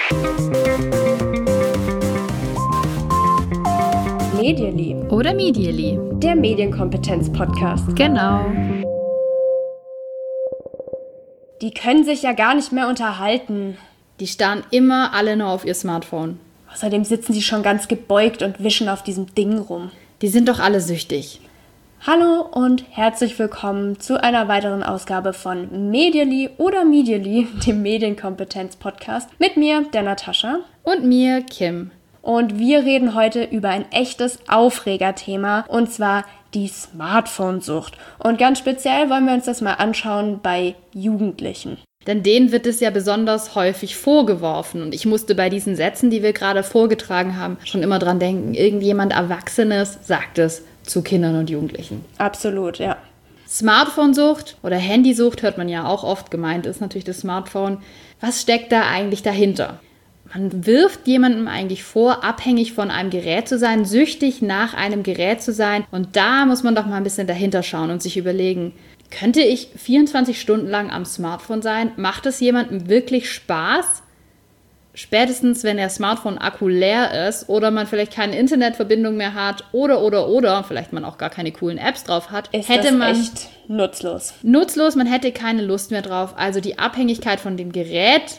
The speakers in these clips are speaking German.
Medially oder Medially, der Medienkompetenz-Podcast. Genau. Die können sich ja gar nicht mehr unterhalten. Die starren immer alle nur auf ihr Smartphone. Außerdem sitzen sie schon ganz gebeugt und wischen auf diesem Ding rum. Die sind doch alle süchtig. Hallo und herzlich willkommen zu einer weiteren Ausgabe von Medially oder Medially, dem Medienkompetenz-Podcast. Mit mir, der Natascha. Und mir, Kim. Und wir reden heute über ein echtes Aufregerthema, und zwar die Smartphone-Sucht. Und ganz speziell wollen wir uns das mal anschauen bei Jugendlichen. Denn denen wird es ja besonders häufig vorgeworfen. Und ich musste bei diesen Sätzen, die wir gerade vorgetragen haben, schon immer dran denken, irgendjemand Erwachsenes sagt es zu Kindern und Jugendlichen. Absolut, ja. Smartphone-Sucht oder Handysucht hört man ja auch oft, gemeint ist natürlich das Smartphone. Was steckt da eigentlich dahinter? Man wirft jemandem eigentlich vor, abhängig von einem Gerät zu sein, süchtig nach einem Gerät zu sein. Und da muss man doch mal ein bisschen dahinter schauen und sich überlegen, könnte ich 24 Stunden lang am Smartphone sein? Macht es jemandem wirklich Spaß? Spätestens, wenn der Smartphone-Akku leer ist oder man vielleicht keine Internetverbindung mehr hat oder vielleicht man auch gar keine coolen Apps drauf hat, hätte man echt nutzlos. Nutzlos, man hätte keine Lust mehr drauf. Also die Abhängigkeit von dem Gerät,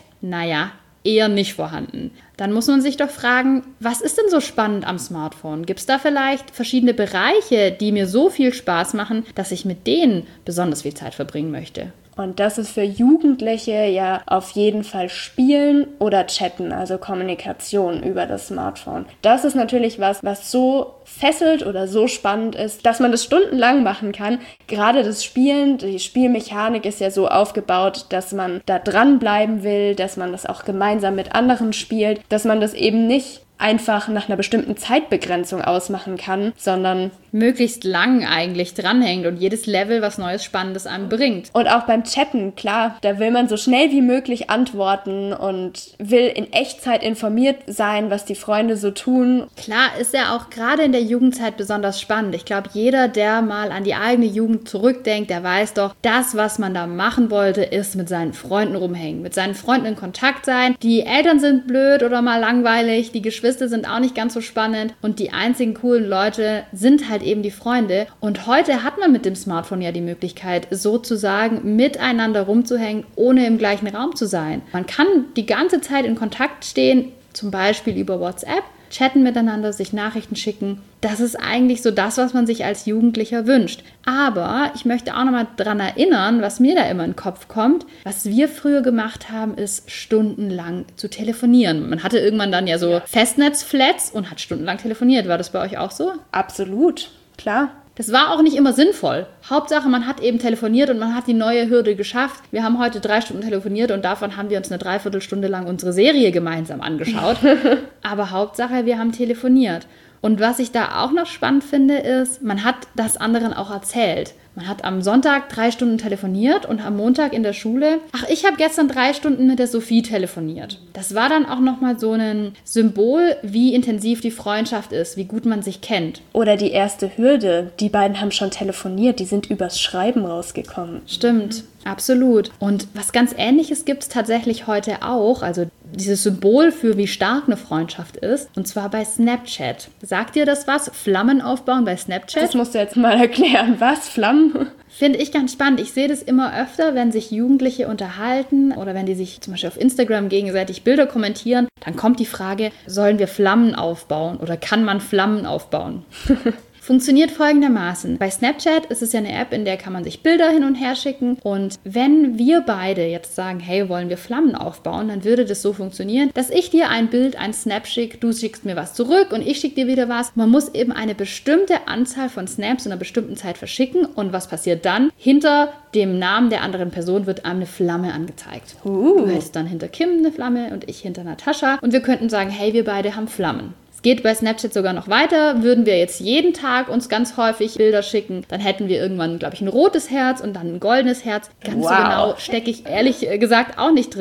eher nicht vorhanden. Dann muss man sich doch fragen, was ist denn so spannend am Smartphone? Gibt es da vielleicht verschiedene Bereiche, die mir so viel Spaß machen, dass ich mit denen besonders viel Zeit verbringen möchte? Und das ist für Jugendliche ja auf jeden Fall Spielen oder Chatten, also Kommunikation über das Smartphone. Das ist natürlich was so fesselt oder so spannend ist, dass man das stundenlang machen kann. Gerade das Spielen, die Spielmechanik ist ja so aufgebaut, dass man da dranbleiben will, dass man das auch gemeinsam mit anderen spielt, dass man das eben nicht einfach nach einer bestimmten Zeitbegrenzung ausmachen kann, sondern möglichst lang eigentlich dranhängt und jedes Level was Neues, Spannendes einem bringt. Und auch beim Chatten, klar, da will man so schnell wie möglich antworten und will in Echtzeit informiert sein, was die Freunde so tun. Klar, ist ja auch gerade in der Jugendzeit besonders spannend. Ich glaube, jeder, der mal an die eigene Jugend zurückdenkt, der weiß doch, das, was man da machen wollte, ist mit seinen Freunden rumhängen, mit seinen Freunden in Kontakt sein. Die Eltern sind blöd oder mal langweilig, die Geschwister sind auch nicht ganz so spannend und die einzigen coolen Leute sind halt eben die Freunde. Und heute hat man mit dem Smartphone ja die Möglichkeit, sozusagen miteinander rumzuhängen, ohne im gleichen Raum zu sein. Man kann die ganze Zeit in Kontakt stehen, zum Beispiel über WhatsApp, chatten miteinander, sich Nachrichten schicken. Das ist eigentlich so das, was man sich als Jugendlicher wünscht. Aber ich möchte auch nochmal daran erinnern, was mir da immer in den Kopf kommt. Was wir früher gemacht haben, ist stundenlang zu telefonieren. Man hatte irgendwann dann ja so Festnetzflats und hat stundenlang telefoniert. War das bei euch auch so? Absolut, klar. Das war auch nicht immer sinnvoll. Hauptsache, man hat eben telefoniert und man hat die neue Hürde geschafft. Wir haben heute 3 Stunden telefoniert und davon haben wir uns eine Dreiviertelstunde lang unsere Serie gemeinsam angeschaut. Aber Hauptsache, wir haben telefoniert. Und was ich da auch noch spannend finde, ist, man hat das anderen auch erzählt. Man hat am Sonntag 3 Stunden telefoniert und am Montag in der Schule, ich habe gestern 3 Stunden mit der Sophie telefoniert. Das war dann auch nochmal so ein Symbol, wie intensiv die Freundschaft ist, wie gut man sich kennt. Oder die erste Hürde, die beiden haben schon telefoniert, die sind übers Schreiben rausgekommen. Stimmt, absolut. Und was ganz Ähnliches gibt es tatsächlich heute auch, also dieses Symbol für wie stark eine Freundschaft ist, und zwar bei Snapchat. Sagt dir das was? Flammen aufbauen bei Snapchat? Das musst du jetzt mal erklären. Was? Flammen? Finde ich ganz spannend. Ich sehe das immer öfter, wenn sich Jugendliche unterhalten oder wenn die sich zum Beispiel auf Instagram gegenseitig Bilder kommentieren, dann kommt die Frage, sollen wir Flammen aufbauen oder kann man Flammen aufbauen? Funktioniert folgendermaßen. Bei Snapchat ist es ja eine App, in der kann man sich Bilder hin und her schicken. Und wenn wir beide jetzt sagen, hey, wollen wir Flammen aufbauen, dann würde das so funktionieren, dass ich dir ein Bild, ein Snap schicke, du schickst mir was zurück und ich schicke dir wieder was. Man muss eben eine bestimmte Anzahl von Snaps in einer bestimmten Zeit verschicken. Und was passiert dann? Hinter dem Namen der anderen Person wird einem eine Flamme angezeigt. Du hältst dann hinter Kim eine Flamme und ich hinter Natascha. Und wir könnten sagen, hey, wir beide haben Flammen. Es geht bei Snapchat sogar noch weiter. Würden wir jetzt jeden Tag uns ganz häufig Bilder schicken, dann hätten wir irgendwann, glaube ich, ein rotes Herz und dann ein goldenes Herz. Ganz so genau stecke ich ehrlich gesagt auch nicht drin.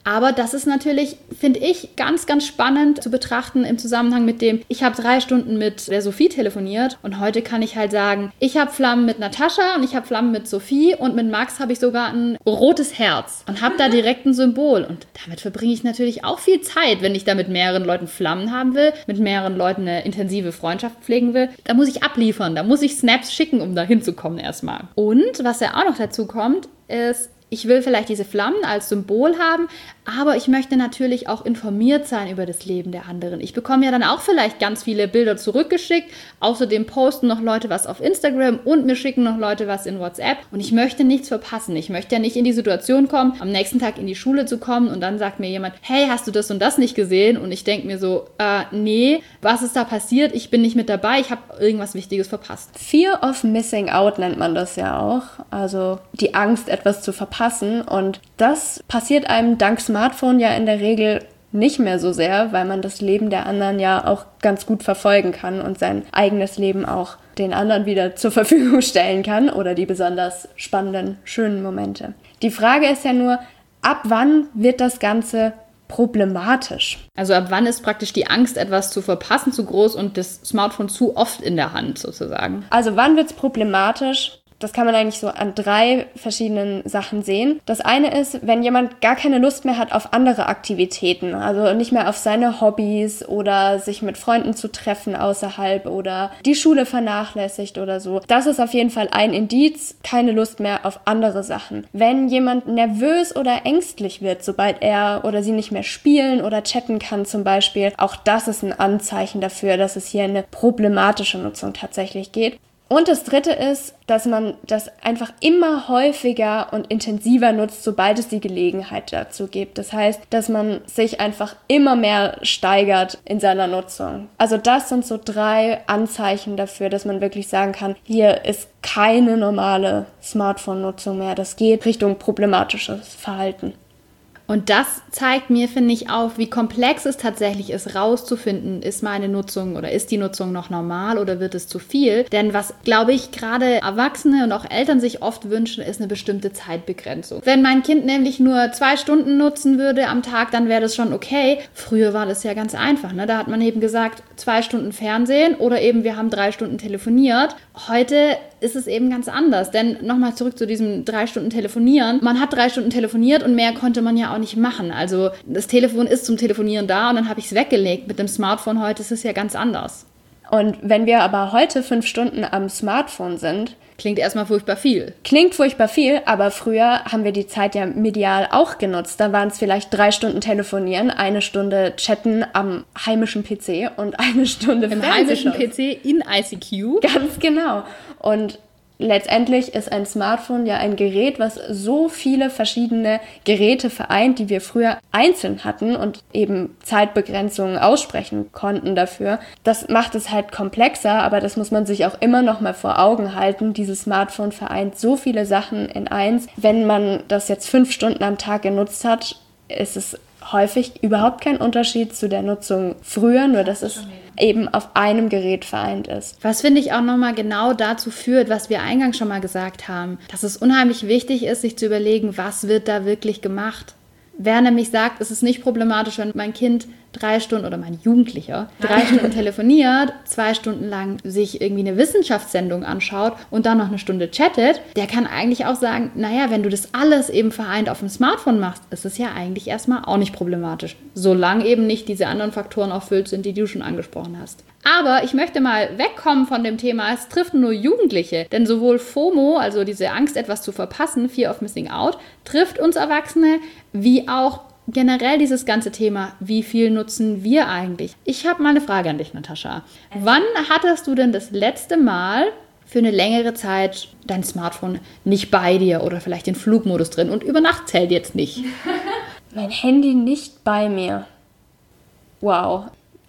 Aber das ist natürlich, finde ich, ganz, ganz spannend zu betrachten im Zusammenhang mit dem, ich habe 3 Stunden mit der Sophie telefoniert und heute kann ich halt sagen, ich habe Flammen mit Natascha und ich habe Flammen mit Sophie und mit Max habe ich sogar ein rotes Herz und habe da direkt ein Symbol. Und damit verbringe ich natürlich auch viel Zeit, wenn ich da mit mehreren Leuten Flammen haben will, mit mehreren Leuten eine intensive Freundschaft pflegen will. Da muss ich abliefern, da muss ich Snaps schicken, um da hinzukommen erstmal. Und was ja auch noch dazu kommt, ist, ich will vielleicht diese Flammen als Symbol haben, aber ich möchte natürlich auch informiert sein über das Leben der anderen. Ich bekomme ja dann auch vielleicht ganz viele Bilder zurückgeschickt. Außerdem posten noch Leute was auf Instagram und mir schicken noch Leute was in WhatsApp. Und ich möchte nichts verpassen. Ich möchte ja nicht in die Situation kommen, am nächsten Tag in die Schule zu kommen und dann sagt mir jemand, hey, hast du das und das nicht gesehen? Und ich denke mir so, nee, was ist da passiert? Ich bin nicht mit dabei, ich habe irgendwas Wichtiges verpasst. Fear of missing out nennt man das ja auch. Also die Angst, etwas zu verpassen. Und das passiert einem dank Smartphone ja in der Regel nicht mehr so sehr, weil man das Leben der anderen ja auch ganz gut verfolgen kann und sein eigenes Leben auch den anderen wieder zur Verfügung stellen kann oder die besonders spannenden, schönen Momente. Die Frage ist ja nur, ab wann wird das Ganze problematisch? Also ab wann ist praktisch die Angst, etwas zu verpassen, zu groß und das Smartphone zu oft in der Hand sozusagen? Also wann wird es problematisch? Das kann man eigentlich so an 3 verschiedenen Sachen sehen. Das eine ist, wenn jemand gar keine Lust mehr hat auf andere Aktivitäten, also nicht mehr auf seine Hobbys oder sich mit Freunden zu treffen außerhalb oder die Schule vernachlässigt oder so. Das ist auf jeden Fall ein Indiz, keine Lust mehr auf andere Sachen. Wenn jemand nervös oder ängstlich wird, sobald er oder sie nicht mehr spielen oder chatten kann zum Beispiel, auch das ist ein Anzeichen dafür, dass es hier eine problematische Nutzung tatsächlich geht. Und das Dritte ist, dass man das einfach immer häufiger und intensiver nutzt, sobald es die Gelegenheit dazu gibt. Das heißt, dass man sich einfach immer mehr steigert in seiner Nutzung. Also das sind so 3 Anzeichen dafür, dass man wirklich sagen kann, hier ist keine normale Smartphone-Nutzung mehr. Das geht Richtung problematisches Verhalten. Und das zeigt mir, finde ich, auf, wie komplex es tatsächlich ist, rauszufinden, ist meine Nutzung oder ist die Nutzung noch normal oder wird es zu viel? Denn was, glaube ich, gerade Erwachsene und auch Eltern sich oft wünschen, ist eine bestimmte Zeitbegrenzung. Wenn mein Kind nämlich nur 2 Stunden nutzen würde am Tag, dann wäre das schon okay. Früher war das ja ganz einfach, ne? Da hat man eben gesagt, 2 Stunden Fernsehen oder eben wir haben 3 Stunden telefoniert. Heute ist es eben ganz anders, denn nochmal zurück zu diesem 3 Stunden Telefonieren. Man hat 3 Stunden telefoniert und mehr konnte man ja auch nicht machen. Also das Telefon ist zum Telefonieren da und dann habe ich es weggelegt. Mit dem Smartphone heute ist es ja ganz anders. Und wenn wir aber heute 5 Stunden am Smartphone sind, klingt erstmal furchtbar viel. Klingt furchtbar viel, aber früher haben wir die Zeit ja medial auch genutzt. Da waren es vielleicht 3 Stunden telefonieren, 1 Stunde chatten am heimischen PC und 1 Stunde im heimischen PC in ICQ. Ganz genau. Und letztendlich ist ein Smartphone ja ein Gerät, was so viele verschiedene Geräte vereint, die wir früher einzeln hatten und eben Zeitbegrenzungen aussprechen konnten dafür. Das macht es halt komplexer, aber das muss man sich auch immer noch mal vor Augen halten. Dieses Smartphone vereint so viele Sachen in eins. Wenn man das jetzt 5 Stunden am Tag genutzt hat, ist es häufig überhaupt kein Unterschied zu der Nutzung früher, nur dass es eben auf einem Gerät vereint ist. Was finde ich auch nochmal genau dazu führt, was wir eingangs schon mal gesagt haben, dass es unheimlich wichtig ist, sich zu überlegen, was wird da wirklich gemacht. Wer nämlich sagt, es ist nicht problematisch, wenn mein Kind 3 Stunden oder mein Jugendlicher 3 Stunden telefoniert, 2 Stunden lang sich irgendwie eine Wissenschaftssendung anschaut und dann noch eine Stunde chattet, der kann eigentlich auch sagen, naja, wenn du das alles eben vereint auf dem Smartphone machst, ist es ja eigentlich erstmal auch nicht problematisch, solange eben nicht diese anderen Faktoren erfüllt sind, die du schon angesprochen hast. Aber ich möchte mal wegkommen von dem Thema, es trifft nur Jugendliche, denn sowohl FOMO, also diese Angst, etwas zu verpassen, Fear of Missing Out, trifft uns Erwachsene, wie auch generell dieses ganze Thema, wie viel nutzen wir eigentlich? Ich habe mal eine Frage an dich, Natascha. Wann hattest du denn das letzte Mal für eine längere Zeit dein Smartphone nicht bei dir oder vielleicht den Flugmodus drin und über Nacht zählt jetzt nicht? Mein Handy nicht bei mir. Wow.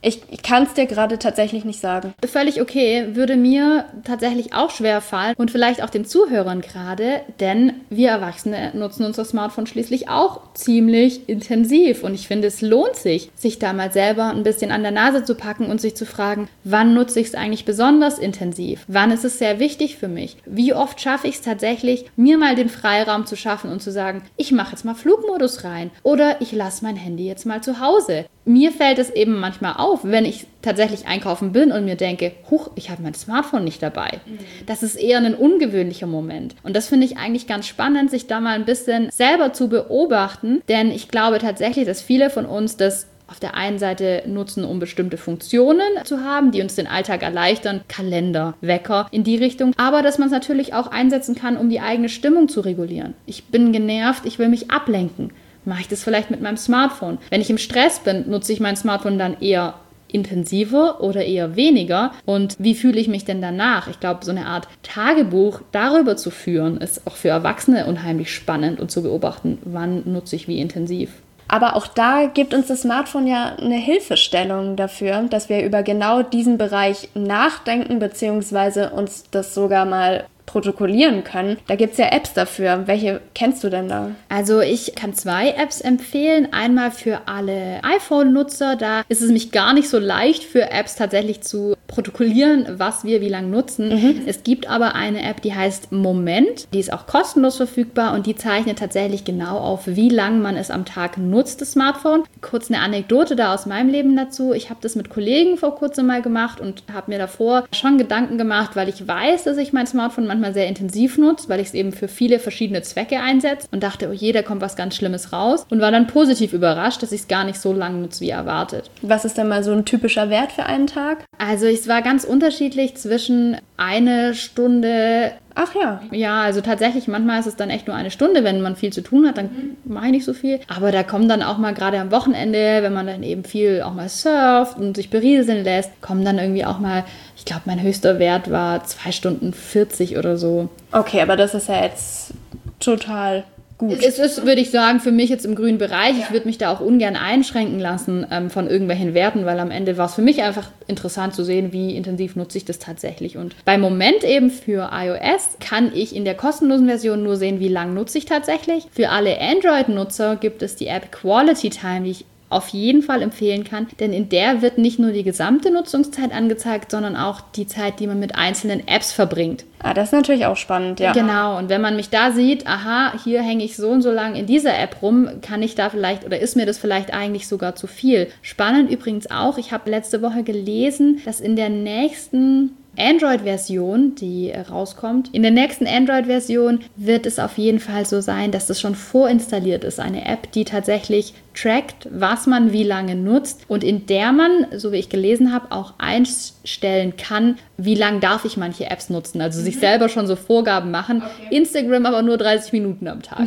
Ich kann es dir gerade tatsächlich nicht sagen. Völlig okay, würde mir tatsächlich auch schwer fallen und vielleicht auch den Zuhörern gerade, denn wir Erwachsene nutzen unser Smartphone schließlich auch ziemlich intensiv und ich finde, es lohnt sich da mal selber ein bisschen an der Nase zu packen und sich zu fragen, wann nutze ich es eigentlich besonders intensiv? Wann ist es sehr wichtig für mich? Wie oft schaffe ich es tatsächlich, mir mal den Freiraum zu schaffen und zu sagen, ich mache jetzt mal Flugmodus rein oder ich lasse mein Handy jetzt mal zu Hause. Mir fällt es eben manchmal auf, wenn ich tatsächlich einkaufen bin und mir denke, huch, ich habe mein Smartphone nicht dabei. Das ist eher ein ungewöhnlicher Moment. Und das finde ich eigentlich ganz spannend, sich da mal ein bisschen selber zu beobachten, denn ich glaube tatsächlich, dass viele von uns das auf der einen Seite nutzen, um bestimmte Funktionen zu haben, die uns den Alltag erleichtern, Kalender, Wecker in die Richtung, aber dass man es natürlich auch einsetzen kann, um die eigene Stimmung zu regulieren. Ich bin genervt, ich will mich ablenken. Mache ich das vielleicht mit meinem Smartphone? Wenn ich im Stress bin, nutze ich mein Smartphone dann eher intensiver oder eher weniger? Und wie fühle ich mich denn danach? Ich glaube, so eine Art Tagebuch darüber zu führen, ist auch für Erwachsene unheimlich spannend und zu beobachten, wann nutze ich wie intensiv. Aber auch da gibt uns das Smartphone ja eine Hilfestellung dafür, dass wir über genau diesen Bereich nachdenken bzw. uns das sogar mal protokollieren können. Da gibt es ja Apps dafür. Welche kennst du denn da? Also ich kann 2 Apps empfehlen. Einmal für alle iPhone-Nutzer. Da ist es nämlich gar nicht so leicht für Apps tatsächlich zu protokollieren, was wir wie lange nutzen. Es gibt aber eine App, die heißt Moment. Die ist auch kostenlos verfügbar und die zeichnet tatsächlich genau auf, wie lange man es am Tag nutzt, das Smartphone. Kurz eine Anekdote da aus meinem Leben dazu. Ich habe das mit Kollegen vor kurzem mal gemacht und habe mir davor schon Gedanken gemacht, weil ich weiß, dass ich mein Smartphone manchmal sehr intensiv nutze, weil ich es eben für viele verschiedene Zwecke einsetze und dachte, oh je, da kommt was ganz Schlimmes raus und war dann positiv überrascht, dass ich es gar nicht so lange nutze, wie erwartet. Was ist denn mal so ein typischer Wert für einen Tag? Also es war ganz unterschiedlich zwischen 1 Stunde. Ach ja. Ja, also tatsächlich, manchmal ist es dann echt nur 1 Stunde, wenn man viel zu tun hat, dann mache ich nicht so viel. Aber da kommen dann auch mal gerade am Wochenende, wenn man dann eben viel auch mal surft und sich berieseln lässt, kommen dann irgendwie auch mal, ich glaube, mein höchster Wert war 2 Stunden 40 oder so. Okay, aber das ist ja jetzt total gut. Es ist, würde ich sagen, für mich jetzt im grünen Bereich. Ich würde mich da auch ungern einschränken lassen von irgendwelchen Werten, weil am Ende war es für mich einfach interessant zu sehen, wie intensiv nutze ich das tatsächlich. Und beim Moment eben für iOS kann ich in der kostenlosen Version nur sehen, wie lang nutze ich tatsächlich. Für alle Android-Nutzer gibt es die App Quality Time, die ich auf jeden Fall empfehlen kann, denn in der wird nicht nur die gesamte Nutzungszeit angezeigt, sondern auch die Zeit, die man mit einzelnen Apps verbringt. Ah, das ist natürlich auch spannend, ja. Genau, und wenn man mich da sieht, aha, hier hänge ich so und so lang in dieser App rum, kann ich da vielleicht, oder ist mir das vielleicht eigentlich sogar zu viel. Spannend übrigens auch, ich habe letzte Woche gelesen, dass in der nächsten Android-Version, die rauskommt. In der nächsten Android-Version wird es auf jeden Fall so sein, dass das schon vorinstalliert ist. Eine App, die tatsächlich trackt, was man wie lange nutzt und in der man, so wie ich gelesen habe, auch einstellen kann, wie lange darf ich manche Apps nutzen. Also sich selber schon so Vorgaben machen. Okay. Instagram aber nur 30 Minuten am Tag.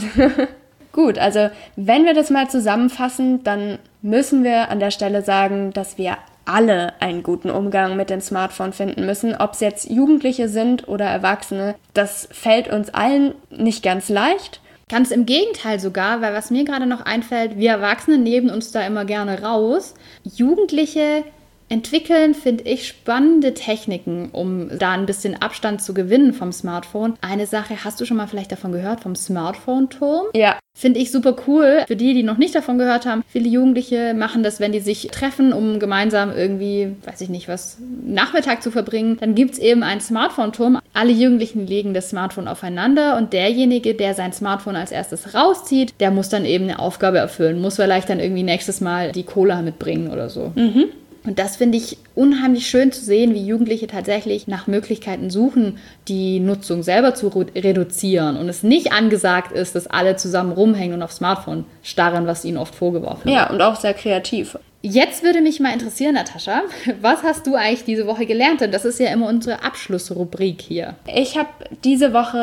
Gut, also wenn wir das mal zusammenfassen, dann müssen wir an der Stelle sagen, dass wir alle einen guten Umgang mit dem Smartphone finden müssen, ob es jetzt Jugendliche sind oder Erwachsene. Das fällt uns allen nicht ganz leicht. Ganz im Gegenteil sogar, weil was mir gerade noch einfällt, wir Erwachsene nehmen uns da immer gerne raus. Jugendliche entwickeln, finde ich, spannende Techniken, um da ein bisschen Abstand zu gewinnen vom Smartphone. Eine Sache, hast du schon mal vielleicht davon gehört, vom Smartphone-Turm? Ja. Finde ich super cool. Für die noch nicht davon gehört haben, viele Jugendliche machen das, wenn die sich treffen, um gemeinsam irgendwie, weiß ich nicht, was Nachmittag zu verbringen. Dann gibt es eben einen Smartphone-Turm. Alle Jugendlichen legen das Smartphone aufeinander und derjenige, der sein Smartphone als erstes rauszieht, der muss dann eben eine Aufgabe erfüllen, muss vielleicht dann irgendwie nächstes Mal die Cola mitbringen oder so. Mhm. Und das finde ich unheimlich schön zu sehen, wie Jugendliche tatsächlich nach Möglichkeiten suchen, die Nutzung selber zu reduzieren und es nicht angesagt ist, dass alle zusammen rumhängen und aufs Smartphone starren, was ihnen oft vorgeworfen wird. Ja, und auch sehr kreativ. Jetzt würde mich mal interessieren, Natascha, was hast du eigentlich diese Woche gelernt? Denn das ist ja immer unsere Abschlussrubrik hier. Ich habe diese Woche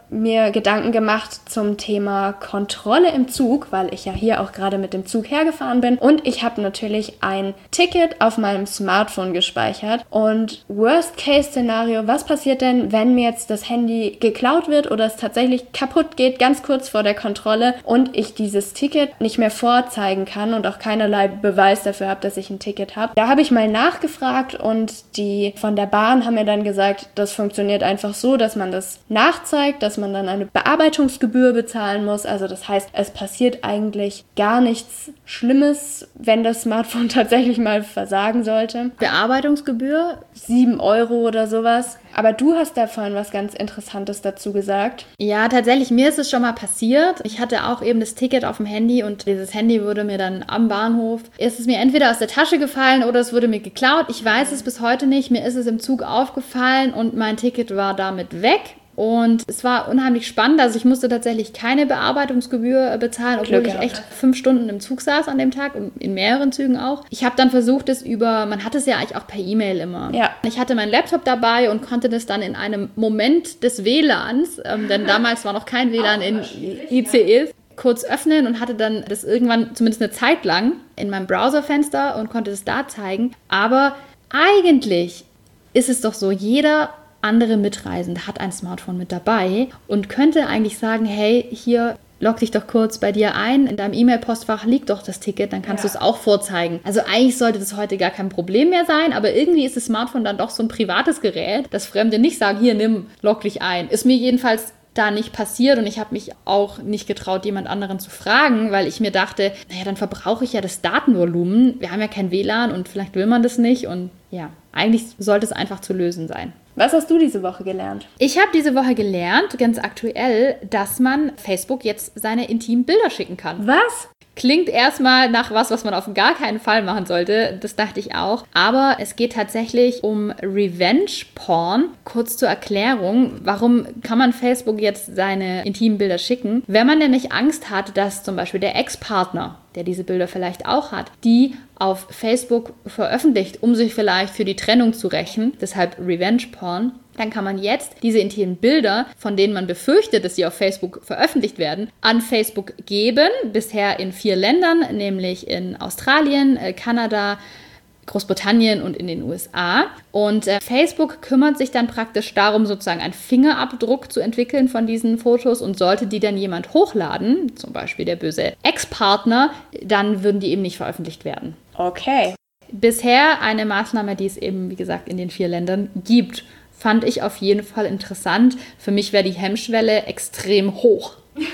mir Gedanken gemacht zum Thema Kontrolle im Zug, weil ich ja hier auch gerade mit dem Zug hergefahren bin und ich habe natürlich ein Ticket auf meinem Smartphone gespeichert und Worst-Case-Szenario, was passiert denn, wenn mir jetzt das Handy geklaut wird oder es tatsächlich kaputt geht, ganz kurz vor der Kontrolle und ich dieses Ticket nicht mehr vorzeigen kann und auch keinerlei Beweis dafür habe, dass ich ein Ticket habe. Da habe ich mal nachgefragt und die von der Bahn haben mir dann gesagt, das funktioniert einfach so, dass man das nachzeigt, dass man dann eine Bearbeitungsgebühr bezahlen muss. Also das heißt, es passiert eigentlich gar nichts Schlimmes, wenn das Smartphone tatsächlich mal versagen sollte. Bearbeitungsgebühr? 7 Euro oder sowas. Aber du hast da vorhin was ganz Interessantes dazu gesagt. Ja, tatsächlich, mir ist es schon mal passiert. Ich hatte auch eben das Ticket auf dem Handy und dieses Handy wurde mir dann am Bahnhof, ist es mir entweder aus der Tasche gefallen oder es wurde mir geklaut. Ich weiß es bis heute nicht. Mir ist es im Zug aufgefallen und mein Ticket war damit weg. Und es war unheimlich spannend, also ich musste tatsächlich keine Bearbeitungsgebühr bezahlen, obwohl ich echt 5 Stunden im Zug saß an dem Tag und in mehreren Zügen auch. Ich habe dann versucht, man hat es ja eigentlich auch per E-Mail immer. Ja. Ich hatte meinen Laptop dabei und konnte das dann in einem Moment des WLANs, denn damals war noch kein WLAN in ICEs, kurz öffnen und hatte dann das irgendwann, zumindest eine Zeit lang, in meinem Browserfenster und konnte es da zeigen. Aber eigentlich ist es doch so, jeder andere Mitreisende hat ein Smartphone mit dabei und könnte eigentlich sagen, hey, hier, log dich doch kurz bei dir ein, in deinem E-Mail-Postfach liegt doch das Ticket, dann kannst du es auch vorzeigen. Also eigentlich sollte das heute gar kein Problem mehr sein, aber irgendwie ist das Smartphone dann doch so ein privates Gerät, dass Fremde nicht sagen, hier, nimm, log dich ein. Ist mir jedenfalls da nicht passiert und ich habe mich auch nicht getraut, jemand anderen zu fragen, weil ich mir dachte, naja, dann verbrauche ich ja das Datenvolumen. Wir haben ja kein WLAN und vielleicht will man das nicht und ja, eigentlich sollte es einfach zu lösen sein. Was hast du diese Woche gelernt? Ich habe diese Woche gelernt, ganz aktuell, dass man Facebook jetzt seine intimen Bilder schicken kann. Was? Klingt erstmal nach was man auf gar keinen Fall machen sollte. Das dachte ich auch. Aber es geht tatsächlich um Revenge-Porn. Kurz zur Erklärung, warum kann man Facebook jetzt seine intimen Bilder schicken? Wenn man nämlich Angst hat, dass zum Beispiel der Ex-Partner, der diese Bilder vielleicht auch hat, die auf Facebook veröffentlicht, um sich vielleicht für die Trennung zu rächen, deshalb Revenge-Porn, dann kann man jetzt diese intimen Bilder, von denen man befürchtet, dass sie auf Facebook veröffentlicht werden, an Facebook geben. Bisher in 4 Ländern, nämlich in Australien, Kanada, Großbritannien und in den USA. Und Facebook kümmert sich dann praktisch darum, sozusagen einen Fingerabdruck zu entwickeln von diesen Fotos und sollte die dann jemand hochladen, zum Beispiel der böse Ex-Partner, dann würden die eben nicht veröffentlicht werden. Okay. Bisher eine Maßnahme, die es eben, wie gesagt, in den 4 Ländern gibt. Fand ich auf jeden Fall interessant. Für mich wäre die Hemmschwelle extrem hoch,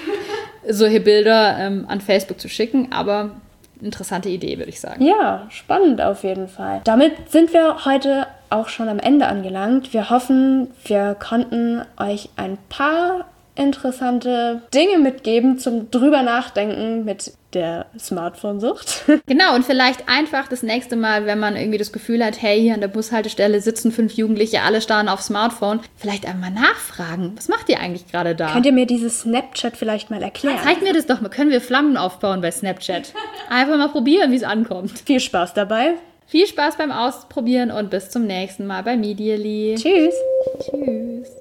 solche Bilder an Facebook zu schicken, aber interessante Idee, würde ich sagen. Ja, spannend auf jeden Fall. Damit sind wir heute auch schon am Ende angelangt. Wir hoffen, wir konnten euch ein paar interessante Dinge mitgeben zum drüber nachdenken mit der Smartphone-Sucht. Genau, und vielleicht einfach das nächste Mal, wenn man irgendwie das Gefühl hat, hey, hier an der Bushaltestelle sitzen 5 Jugendliche, alle starren aufs Smartphone, vielleicht einmal nachfragen, was macht ihr eigentlich gerade da? Könnt ihr mir dieses Snapchat vielleicht mal erklären? Zeigt mir das doch mal, können wir Flammen aufbauen bei Snapchat? Einfach mal probieren, wie es ankommt. Viel Spaß dabei. Viel Spaß beim Ausprobieren und bis zum nächsten Mal bei Medially. Tschüss. Tschüss.